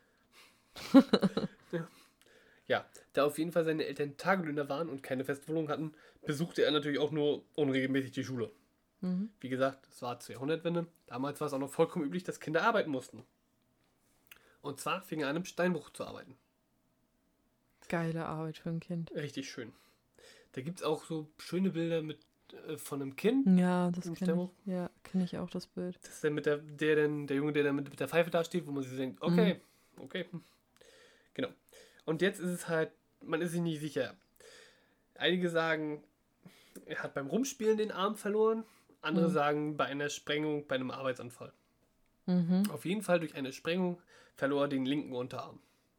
Ja, da auf jeden Fall seine Eltern Tagelöhner waren und keine feste Wohnung hatten, besuchte er natürlich auch nur unregelmäßig die Schule. Wie gesagt, es war zur Jahrhundertwende. Damals war es auch noch vollkommen üblich, dass Kinder arbeiten mussten. Und zwar fing er an, im Steinbruch zu arbeiten. Geile Arbeit für ein Kind. Richtig schön. Da gibt es auch so schöne Bilder von einem Kind. Ja, das kenne ich. Ja, kenne ich auch, das Bild. Das ist dann der Junge, der dann mit der Pfeife da steht, wo man sich denkt, okay, Okay. Genau. Und jetzt ist es halt, man ist sich nicht sicher. Einige sagen, er hat beim Rumspielen den Arm verloren. Andere sagen, bei einer Sprengung, bei einem Arbeitsunfall. Auf jeden Fall durch eine Sprengung verlor er den linken Unterarm.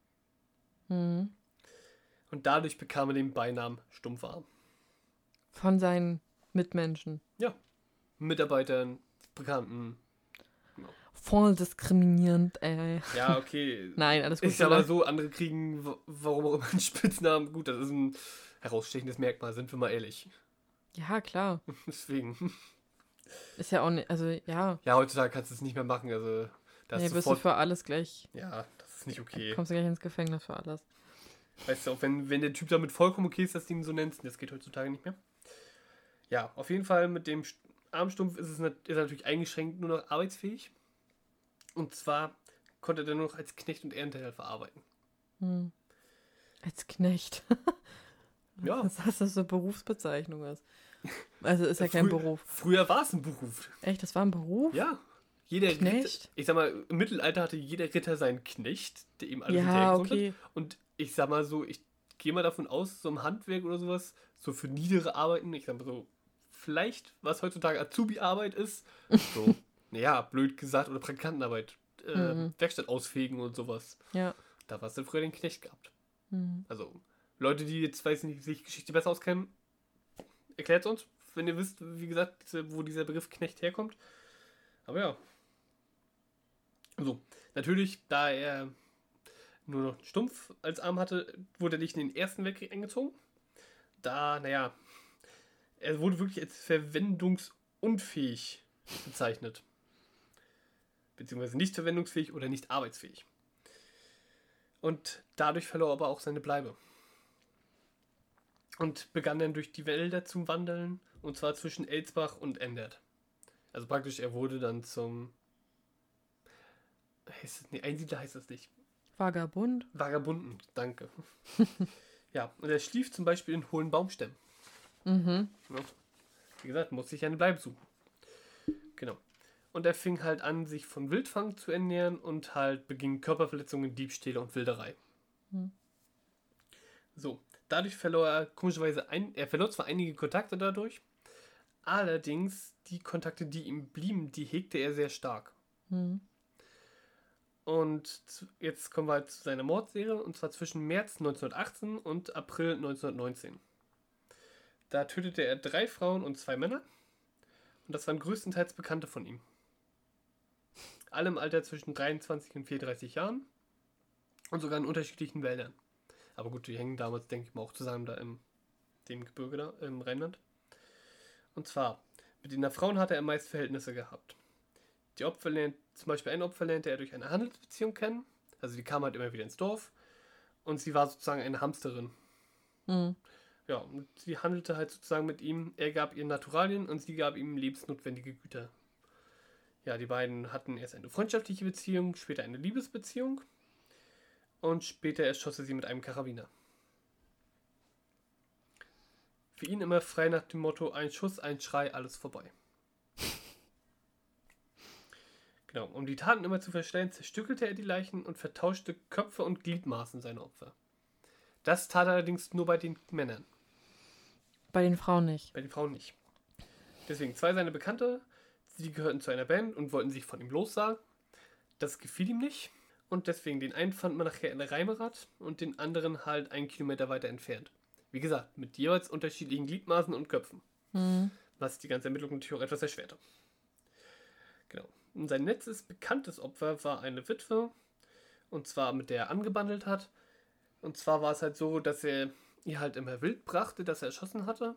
Und dadurch bekam er den Beinamen Stumpfarm. Von seinen Mitmenschen. Ja. Mitarbeitern, Bekannten. Voll diskriminierend, ey. Ja, okay. Nein, alles gut. Ist aber so, andere kriegen, warum auch immer, einen Spitznamen. Gut, das ist ein herausstechendes Merkmal, sind wir mal ehrlich. Ja, klar. Deswegen. Ist ja auch nicht, also ja. Ja, heutzutage kannst du es nicht mehr machen, also Nee, bist du für alles gleich. Ja, das ist nicht okay. Kommst du gleich ins Gefängnis für alles. Weißt du, auch wenn der Typ damit vollkommen okay ist, dass du ihn so nennst, das geht heutzutage nicht mehr. Ja, auf jeden Fall mit dem Armstumpf ist er natürlich eingeschränkt nur noch arbeitsfähig. Und zwar konnte er nur noch als Knecht und Erntehelfer arbeiten. Als Knecht. Ja. Das heißt, dass das eine Berufsbezeichnung ist. Also ist ja kein Beruf. Früher war es ein Beruf. Echt, das war ein Beruf? Ja. Jeder Knecht? Ritter, ich sag mal, im Mittelalter hatte jeder Ritter seinen Knecht, der ihm alles Ja, hinterhergekommen okay. hat. Und ich sag mal so, ich gehe mal davon aus, so im Handwerk oder sowas, so für niedere Arbeiten, ich sag mal so, vielleicht, was heutzutage Azubi-Arbeit ist, so, naja, blöd gesagt, oder Praktikantenarbeit, Werkstatt ausfegen und sowas. Ja. Da warst du früher den Knecht gehabt. Also, Leute, die jetzt, weiß nicht, sich Geschichte besser auskennen, erklärt uns, wenn ihr wisst, wie gesagt, wo dieser Begriff Knecht herkommt. Aber ja. So, natürlich, da er nur noch einen Stumpf als Arm hatte, wurde er nicht in den Ersten Weltkrieg eingezogen. Da, naja, er wurde wirklich als verwendungsunfähig bezeichnet. Beziehungsweise nicht verwendungsfähig oder nicht arbeitsfähig. Und dadurch verlor er aber auch seine Bleibe. Und begann dann durch die Wälder zu wandeln, und zwar zwischen Elsbach und Endert. Also praktisch, er wurde dann zum... Einsiedler heißt das nicht. Vagabund? Vagabunden, danke. Ja, und er schlief zum Beispiel in hohlen Baumstämmen. Ja, wie gesagt, muss sich eine Bleibe suchen. Genau. Und er fing halt an, sich von Wildfang zu ernähren und halt beging Körperverletzungen, Diebstähle und Wilderei. So, dadurch verlor er komischerweise er verlor zwar einige Kontakte dadurch, allerdings die Kontakte, die ihm blieben, die hegte er sehr stark. Und jetzt kommen wir halt zu seiner Mordserie, und zwar zwischen März 1918 und April 1919. Da tötete er 3 Frauen und 2 Männer, und das waren größtenteils Bekannte von ihm. Alle im Alter zwischen 23 und 34 Jahren und sogar in unterschiedlichen Wäldern. Aber gut, die hängen damals, denke ich mal, auch zusammen da im dem Gebirge da, im Rheinland. Und zwar, mit den Frauen hatte er meist Verhältnisse gehabt. Zum Beispiel ein Opfer lernte er durch eine Handelsbeziehung kennen. Also die kam halt immer wieder ins Dorf. Und sie war sozusagen eine Hamsterin. Ja, und sie handelte halt sozusagen mit ihm. Er gab ihr Naturalien und sie gab ihm lebensnotwendige Güter. Ja, die beiden hatten erst eine freundschaftliche Beziehung, später eine Liebesbeziehung. Und später erschoss er sie mit einem Karabiner. Für ihn immer frei nach dem Motto: ein Schuss, ein Schrei, alles vorbei. Genau, um die Taten immer zu verstellen, zerstückelte er die Leichen und vertauschte Köpfe und Gliedmaßen seiner Opfer. Das tat er allerdings nur bei den Männern. Bei den Frauen nicht. Bei den Frauen nicht. Deswegen 2 seiner Bekannte, sie gehörten zu einer Band und wollten sich von ihm lossagen. Das gefiel ihm nicht. Und deswegen, den einen fand man nachher in der Reimerath und den anderen halt 1 Kilometer weiter entfernt. Wie gesagt, mit jeweils unterschiedlichen Gliedmaßen und Köpfen. Was die ganze Ermittlung natürlich auch etwas erschwerte. Genau. Und sein letztes bekanntes Opfer war eine Witwe. Und zwar mit der er angebandelt hat. Und zwar war es halt so, dass er ihr halt immer Wild brachte, das er erschossen hatte.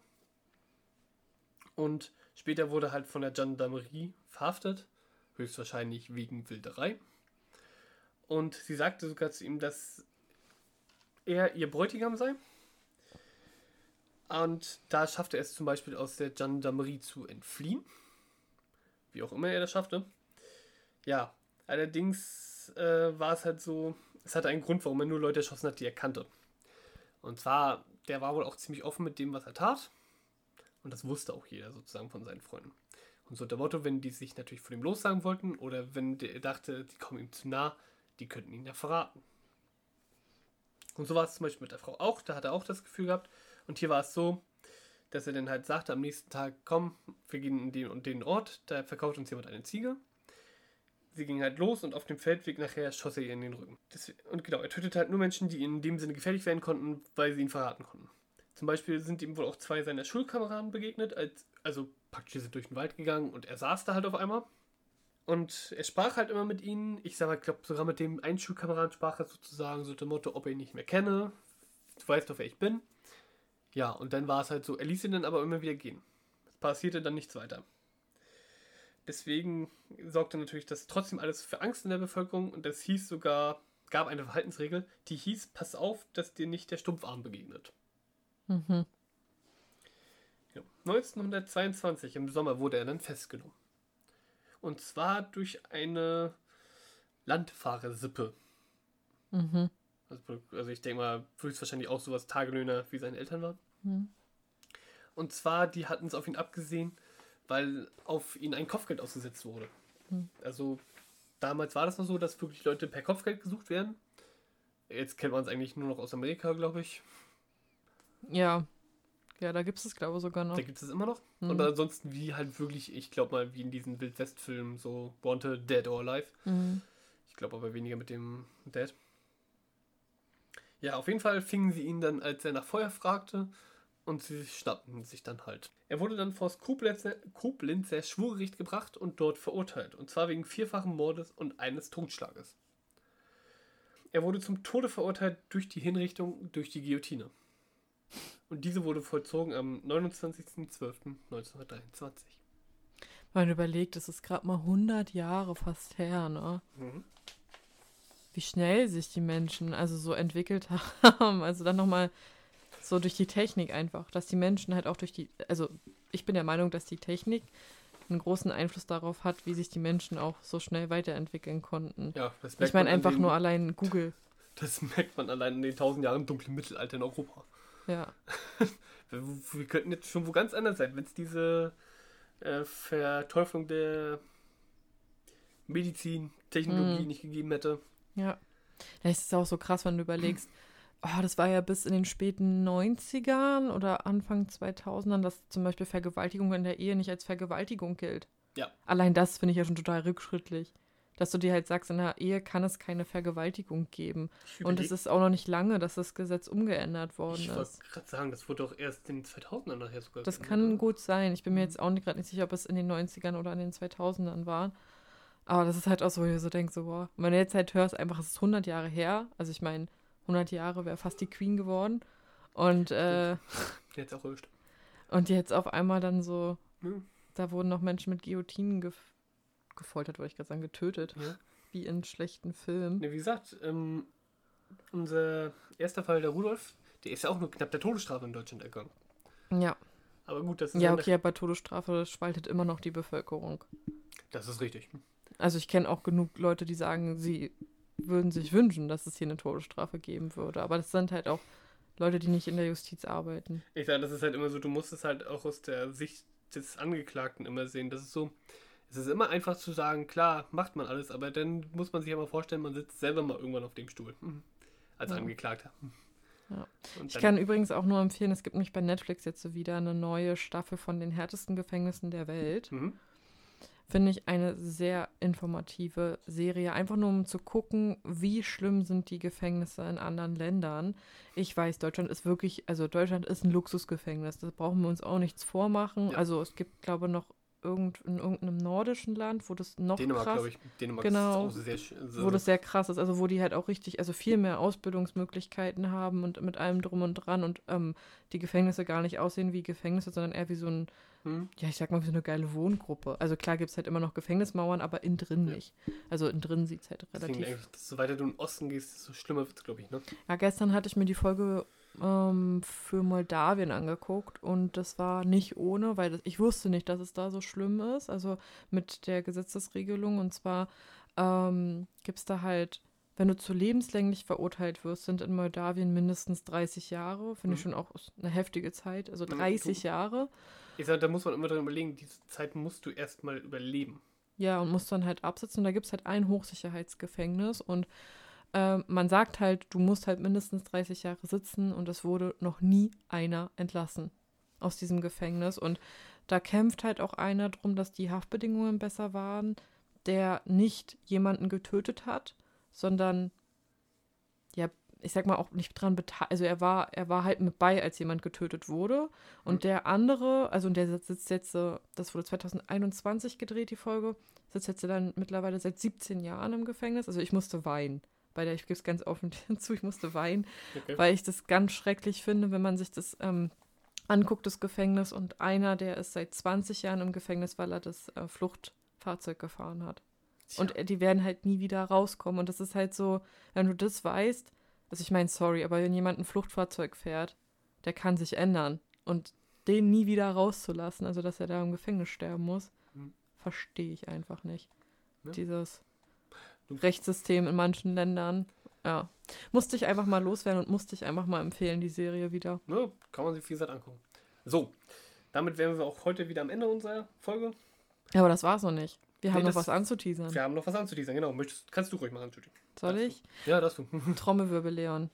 Und später wurde halt von der Gendarmerie verhaftet. Höchstwahrscheinlich wegen Wilderei. Und sie sagte sogar zu ihm, dass er ihr Bräutigam sei. Und da schaffte er es zum Beispiel aus der Gendarmerie zu entfliehen. Wie auch immer er das schaffte. Ja, allerdings war es halt so, es hatte einen Grund, warum er nur Leute erschossen hat, die er kannte. Und zwar, der war wohl auch ziemlich offen mit dem, was er tat. Und das wusste auch jeder sozusagen von seinen Freunden. Und so der Motto, wenn die sich natürlich von ihm lossagen wollten oder wenn der dachte, die kommen ihm zu nah, die könnten ihn ja verraten. Und so war es zum Beispiel mit der Frau auch, da hat er auch das Gefühl gehabt. Und hier war es so, dass er dann halt sagte am nächsten Tag, komm, wir gehen in den und den Ort, da verkauft uns jemand eine Ziege. Sie ging halt los und auf dem Feldweg nachher schoss er ihr in den Rücken. Und genau, er tötete halt nur Menschen, die in dem Sinne gefährlich werden konnten, weil sie ihn verraten konnten. Zum Beispiel sind ihm wohl auch 2 seiner Schulkameraden begegnet, also praktisch sind durch den Wald gegangen und er saß da halt auf einmal. Und er sprach halt immer mit ihnen. Ich glaube sogar mit dem einen Schulkameraden sprach er sozusagen so dem Motto, ob er ihn nicht mehr kenne. Du weißt doch, wer ich bin. Ja, und dann war es halt so, er ließ ihn dann aber immer wieder gehen. Es passierte dann nichts weiter. Deswegen sorgte natürlich das trotzdem alles für Angst in der Bevölkerung und das hieß sogar, gab eine Verhaltensregel, die hieß, pass auf, dass dir nicht der Stumpfarm begegnet. Mhm. Ja. 1922 im Sommer wurde er dann festgenommen. Und zwar durch eine Landfahrersippe. Mhm. Also ich denke mal, höchstwahrscheinlich auch sowas Tagelöhner wie seine Eltern waren. Mhm. Und zwar, die hatten es auf ihn abgesehen, weil auf ihn ein Kopfgeld ausgesetzt wurde. Mhm. Also damals war das noch so, dass wirklich Leute per Kopfgeld gesucht werden. Jetzt kennt man es eigentlich nur noch aus Amerika, glaube ich. Ja. Ja, da gibt es es, glaube ich, sogar noch. Da gibt es immer noch. Mhm. Und ansonsten wie halt wirklich, ich glaube mal, wie in diesen Wild-West-Filmen, so Wanted, Dead or Alive. Mhm. Ich glaube aber weniger mit dem Dead. Ja, auf jeden Fall fingen sie ihn dann, als er nach Feuer fragte, und sie schnappten sich dann halt. Er wurde dann vor das Koblenzer Schwurgericht gebracht und dort verurteilt. Und zwar wegen 4-fachen Mordes und eines Totschlages. Er wurde zum Tode verurteilt durch die Hinrichtung durch die Guillotine. Und diese wurde vollzogen am 29.12.1923. Man überlegt, es ist gerade mal 100 Jahre fast her, ne? Mhm. Wie schnell sich die Menschen also so entwickelt haben. Also dann nochmal so durch die Technik einfach. Dass die Menschen halt auch also ich bin der Meinung, dass die Technik einen großen Einfluss darauf hat, wie sich die Menschen auch so schnell weiterentwickeln konnten. Ja, das merkt Ich meine man einfach nur allein Google. Das merkt man allein in den 1000 Jahren dunklen Mittelalter in Europa. Ja. Wir könnten jetzt schon wo ganz anders sein, wenn es diese Verteuflung der Medizin, Technologie nicht gegeben hätte. Ja. Das ist auch so krass, wenn du überlegst, das war ja bis in den späten 90ern oder Anfang 2000ern, dass zum Beispiel Vergewaltigung in der Ehe nicht als Vergewaltigung gilt. Ja. Allein das finde ich ja schon total rückschrittlich. Dass du dir halt sagst, in der Ehe kann es keine Vergewaltigung geben. Und es ist auch noch nicht lange, dass das Gesetz umgeändert worden ist. Ich wollte gerade sagen, das wurde doch erst in den 2000ern nachher sogar. Das kann gut sein. Ich bin mir jetzt auch gerade nicht sicher, ob es in den 90ern oder in den 2000ern war. Aber das ist halt auch so, wo ich so denke, so, boah. Und wenn du jetzt halt hörst, einfach, es ist 100 Jahre her. Also ich meine, 100 Jahre wäre fast die Queen geworden. Und jetzt auch erwischt. Und jetzt auf einmal dann so, da wurden noch Menschen mit Guillotinen gefoltert, wollte ich gerade sagen, getötet. Ja. Wie in schlechten Filmen. Ja, wie gesagt, unser erster Fall, der Rudolf, der ist ja auch nur knapp der Todesstrafe in Deutschland ergangen. Ja. Aber gut, das ist ja okay, aber Todesstrafe spaltet immer noch die Bevölkerung. Das ist richtig. Also ich kenne auch genug Leute, die sagen, sie würden sich wünschen, dass es hier eine Todesstrafe geben würde. Aber das sind halt auch Leute, die nicht in der Justiz arbeiten. Ich sage, das ist halt immer so, du musst es halt auch aus der Sicht des Angeklagten immer sehen. Das ist so, es ist immer einfach zu sagen, klar, macht man alles, aber dann muss man sich ja mal vorstellen, man sitzt selber mal irgendwann auf dem Stuhl. Als Angeklagter. Ja. Ich kann übrigens auch nur empfehlen, es gibt nämlich bei Netflix jetzt so wieder eine neue Staffel von den härtesten Gefängnissen der Welt. Finde ich eine sehr informative Serie. Einfach nur, um zu gucken, wie schlimm sind die Gefängnisse in anderen Ländern. Ich weiß, Deutschland ist wirklich, also Deutschland ist ein Luxusgefängnis. Das brauchen wir uns auch nichts vormachen. Ja. Also es gibt, glaube ich, noch in irgendeinem nordischen Land, wo das noch Dänemark, krass, glaube ich. Dänemark genau, ist auch sehr wo das sehr krass ist. Also wo die halt auch richtig, also viel mehr Ausbildungsmöglichkeiten haben und mit allem drum und dran und die Gefängnisse gar nicht aussehen wie Gefängnisse, sondern eher wie so ein ja, ich sag mal, wie so eine geile Wohngruppe. Also klar gibt es halt immer noch Gefängnismauern, aber innen drin nicht. Also innen drin sieht es halt relativ... So weiter du in den Osten gehst, desto schlimmer wird es, glaube ich, ne? Ja, gestern hatte ich mir die Folge für Moldawien angeguckt und das war nicht ohne, weil ich wusste nicht, dass es da so schlimm ist, also mit der Gesetzesregelung. Und zwar gibt es da halt, wenn du zu lebenslänglich verurteilt wirst, sind in Moldawien mindestens 30 Jahre. Finde ich schon auch eine heftige Zeit, also 30 Jahre. Ich sage, da muss man immer dran überlegen, diese Zeit musst du erstmal überleben. Ja, und muss dann halt absitzen. Und da gibt es halt ein Hochsicherheitsgefängnis. Und man sagt halt, du musst halt mindestens 30 Jahre sitzen. Und es wurde noch nie einer entlassen aus diesem Gefängnis. Und da kämpft halt auch einer drum, dass die Haftbedingungen besser waren, der nicht jemanden getötet hat, sondern, ja, ich sag mal auch nicht dran beteiligt. Also er war halt mit bei, als jemand getötet wurde. Und der andere, also der sitzt jetzt, das wurde 2021 gedreht, die Folge, sitzt jetzt dann mittlerweile seit 17 Jahren im Gefängnis. Also ich musste weinen. Ich gebe es ganz offen zu, ich musste weinen, weil ich das ganz schrecklich finde, wenn man sich das anguckt, das Gefängnis. Und einer, der ist seit 20 Jahren im Gefängnis, weil er das Fluchtfahrzeug gefahren hat. Tja. Und die werden halt nie wieder rauskommen. Und das ist halt so, wenn du das weißt, also ich meine, sorry, aber wenn jemand ein Fluchtfahrzeug fährt, der kann sich ändern. Und den nie wieder rauszulassen, also dass er da im Gefängnis sterben muss, verstehe ich einfach nicht. Ja. Dieses Rechtssystem in manchen Ländern, ja. Musste ich einfach mal loswerden und musste ich einfach mal empfehlen, die Serie wieder. Ja, kann man sich viel gesagt angucken. So, damit wären wir auch heute wieder am Ende unserer Folge. Ja, aber das war's noch nicht. Wir haben noch was anzuteasern. Wir haben noch was anzuteasern, genau. Kannst du ruhig machen, Judy. Soll ich? Ja, das du. Trommelwirbel, Leon.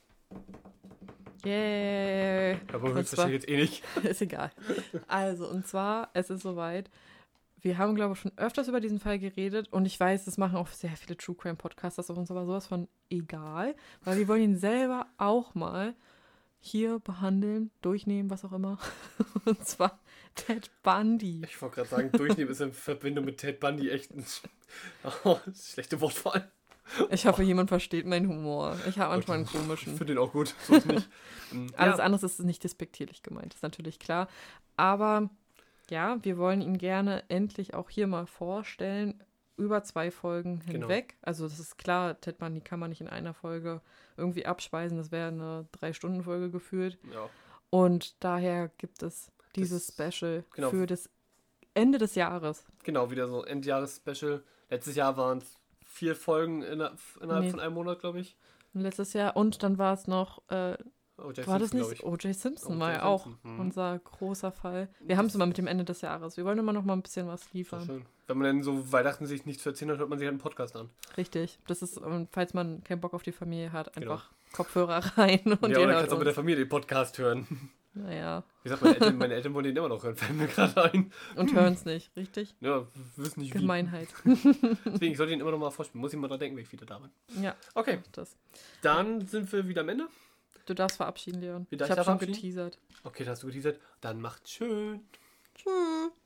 Yay. Aber das verstehe ich jetzt eh nicht. Ist egal. Also, und zwar, es ist soweit. Wir haben, glaube ich, schon öfters über diesen Fall geredet und ich weiß, das machen auch sehr viele True Crime Podcasts, das ist uns aber sowas von egal, weil wir wollen ihn selber auch mal hier behandeln, durchnehmen, was auch immer. Und zwar Ted Bundy. Ich wollte gerade sagen, durchnehmen ist in Verbindung mit Ted Bundy echt ein schlechte Wortwahl. Ich hoffe, jemand versteht meinen Humor. Ich habe manchmal einen komischen. Ich finde den auch gut, so ist nicht. Alles andere ist nicht despektierlich gemeint, ist natürlich klar. Aber ja, wir wollen ihn gerne endlich auch hier mal vorstellen, über 2 Folgen hinweg. Genau. Also das ist klar, Ted Bundy kann man nicht in einer Folge irgendwie abspeisen, das wäre eine 3-Stunden-Folge gefühlt. Ja. Und daher gibt es dieses Special für das Ende des Jahres. Genau, wieder so Endjahres-Special. Letztes Jahr waren es 4 Folgen innerhalb von einem Monat, glaube ich. Letztes Jahr und dann war es noch war das nicht? O.J. Simpson war ja auch unser großer Fall. Wir haben es immer mit dem Ende des Jahres. Wir wollen immer noch mal ein bisschen was liefern. Schön. Wenn man dann so Weihnachten sich nichts zu erzählen hat, hört man sich halt einen Podcast an. Richtig. Das ist, falls man keinen Bock auf die Familie hat, einfach Kopfhörer rein und ja, oder kannst du auch mit der Familie den Podcast hören. Naja. Wie gesagt, meine Eltern wollen den immer noch hören, fällt mir gerade ein. Und hören es nicht, richtig? Ja, wissen nicht wie. Gemeinheit. Deswegen, ich sollte ihn immer noch mal vorspielen. Muss ich mal dran denken, wenn ich wieder da bin. Ja. Okay. Dann sind wir wieder am Ende. Du darfst verabschieden, Leon. Ich habe schon geteasert. Okay, da hast du geteasert. Dann macht's schön. Tschüss.